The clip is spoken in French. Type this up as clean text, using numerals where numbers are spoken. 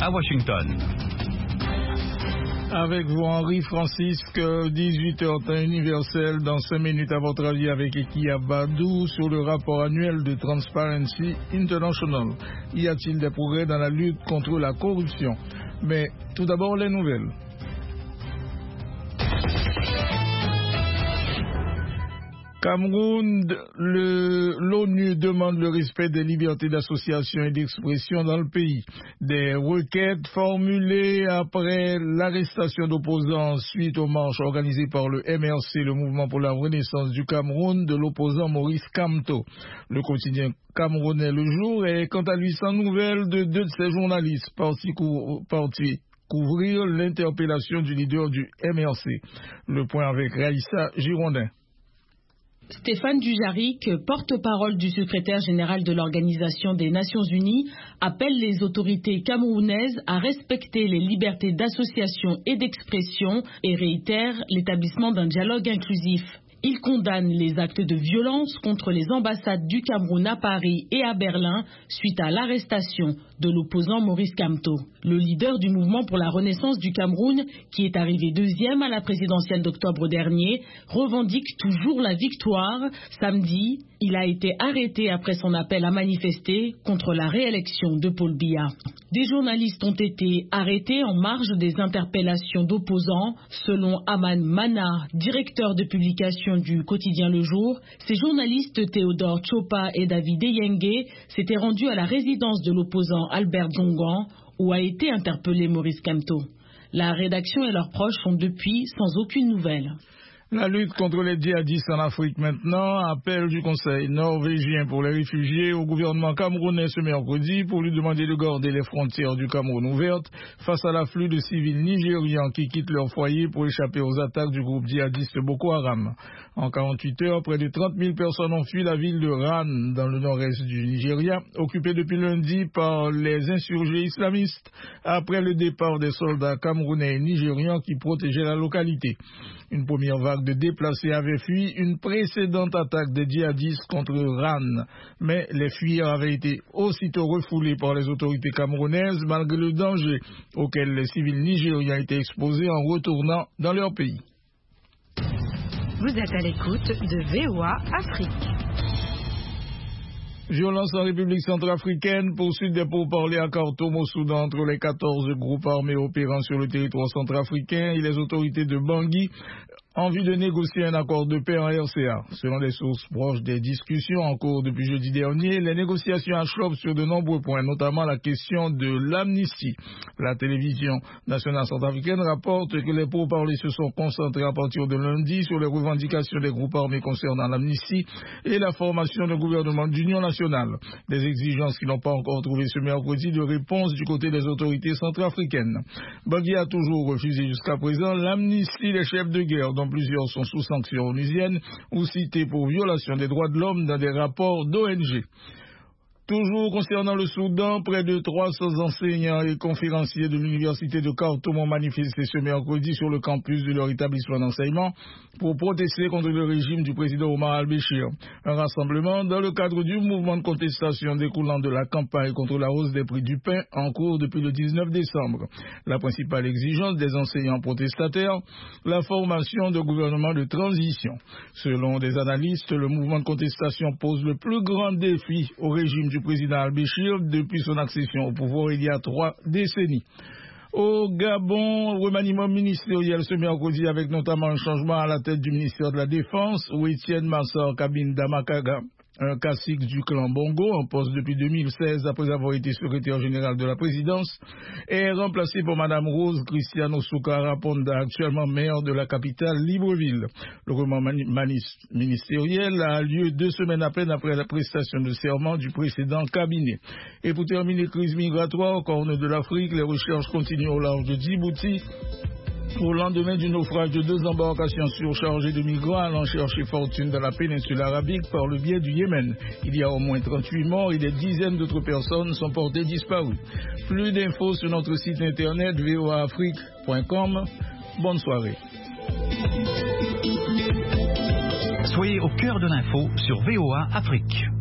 à Washington. Avec vous, Henri Francisque, 18h temps universel, dans 5 minutes à votre avis avec Ekia Badou sur le rapport annuel de Transparency International. Y a-t-il des progrès dans la lutte contre la corruption? Mais tout d'abord, les nouvelles. Cameroun, l'ONU demande le respect des libertés d'association et d'expression dans le pays. Des requêtes formulées après l'arrestation d'opposants suite aux marches organisées par le MRC, le Mouvement pour la Renaissance du Cameroun, de l'opposant Maurice Kamto. Le quotidien camerounais Le Jour est quant à lui sans nouvelles de deux de ses journalistes partis couvrir l'interpellation du leader du MRC. Le point avec Raïssa Girondin. Stéphane Dujarric, porte-parole du secrétaire général de l'Organisation des Nations Unies, appelle les autorités camerounaises à respecter les libertés d'association et d'expression et réitère l'établissement d'un dialogue inclusif. Il condamne les actes de violence contre les ambassades du Cameroun à Paris et à Berlin suite à l'arrestation de l'opposant Maurice Kamto. Le leader du mouvement pour la renaissance du Cameroun, qui est arrivé deuxième à la présidentielle d'octobre dernier, revendique toujours la victoire. Samedi, il a été arrêté après son appel à manifester contre la réélection de Paul Biya. Des journalistes ont été arrêtés en marge des interpellations d'opposants. Selon Aman Mana, directeur de publication du quotidien Le Jour, ces journalistes Théodore Chopa et David Eyenge s'étaient rendus à la résidence de l'opposant Albert Zongan, où a été interpellé Maurice Kamto. La rédaction et leurs proches sont depuis sans aucune nouvelle. La lutte contre les djihadistes en Afrique maintenant, appel du Conseil norvégien pour les réfugiés au gouvernement camerounais ce mercredi pour lui demander de garder les frontières du Cameroun ouvertes face à l'afflux de civils nigérians qui quittent leur foyer pour échapper aux attaques du groupe djihadiste Boko Haram. En 48 heures, près de 30 000 personnes ont fui la ville de Ran dans le nord-est du Nigeria, occupée depuis lundi par les insurgés islamistes après le départ des soldats camerounais et nigérians qui protégeaient la localité. Une première vague de déplacés avait fui une précédente attaque des djihadistes contre Ran, mais les fuyards avaient été aussitôt refoulés par les autorités camerounaises malgré le danger auquel les civils nigériens étaient exposés en retournant dans leur pays. Vous êtes à l'écoute de VOA Afrique. Violence en République centrafricaine, poursuite des pourparlers à Khartoum au Soudan entre les 14 groupes armés opérant sur le territoire centrafricain et les autorités de Bangui en vue de négocier un accord de paix en RCA. Selon des sources proches des discussions en cours depuis jeudi dernier, les négociations achoppent sur de nombreux points, notamment la question de l'amnistie. La télévision nationale centrafricaine rapporte que les pourparlers se sont concentrés à partir de lundi sur les revendications des groupes armés concernant l'amnistie et la formation d'un gouvernement d'union nationale. Des exigences qui n'ont pas encore trouvé ce mercredi de réponse du côté des autorités centrafricaines. Bangui a toujours refusé jusqu'à présent l'amnistie des chefs de guerre, dont plusieurs sont sous sanctions onusiennes ou cités pour violation des droits de l'homme dans des rapports d'ONG. Toujours concernant le Soudan, près de 300 enseignants et conférenciers de l'université de Khartoum ont manifesté ce mercredi sur le campus de leur établissement d'enseignement pour protester contre le régime du président Omar al-Béchir. Un rassemblement dans le cadre du mouvement de contestation découlant de la campagne contre la hausse des prix du pain en cours depuis le 19 décembre. La principale exigence des enseignants protestataires, la formation de gouvernement de transition. Selon des analystes, le mouvement de contestation pose le plus grand défi au régime du président al-Béchir depuis son accession au pouvoir il y a 3 décennies. Au Gabon, remaniement ministériel ce mercredi avec notamment un changement à la tête du ministère de la Défense où Étienne Massar Kabinda Makaga, un cacique du clan Bongo, en poste depuis 2016 après avoir été secrétaire général de la présidence, est remplacé par Madame Rose Cristiano Soukara Ponda, actuellement maire de la capitale Libreville. Le remaniement ministériel a lieu 2 semaines à peine après la prestation de serment du précédent cabinet. Et pour terminer, crise migratoire au corne de l'Afrique, les recherches continuent au large de Djibouti. Au lendemain du naufrage de 2 embarcations surchargées de migrants allant chercher fortune dans la péninsule arabique par le biais du Yémen. Il y a au moins 38 morts et des dizaines d'autres personnes sont portées disparues. Plus d'infos sur notre site internet voaafrique.com. Bonne soirée. Soyez au cœur de l'info sur VOA Afrique.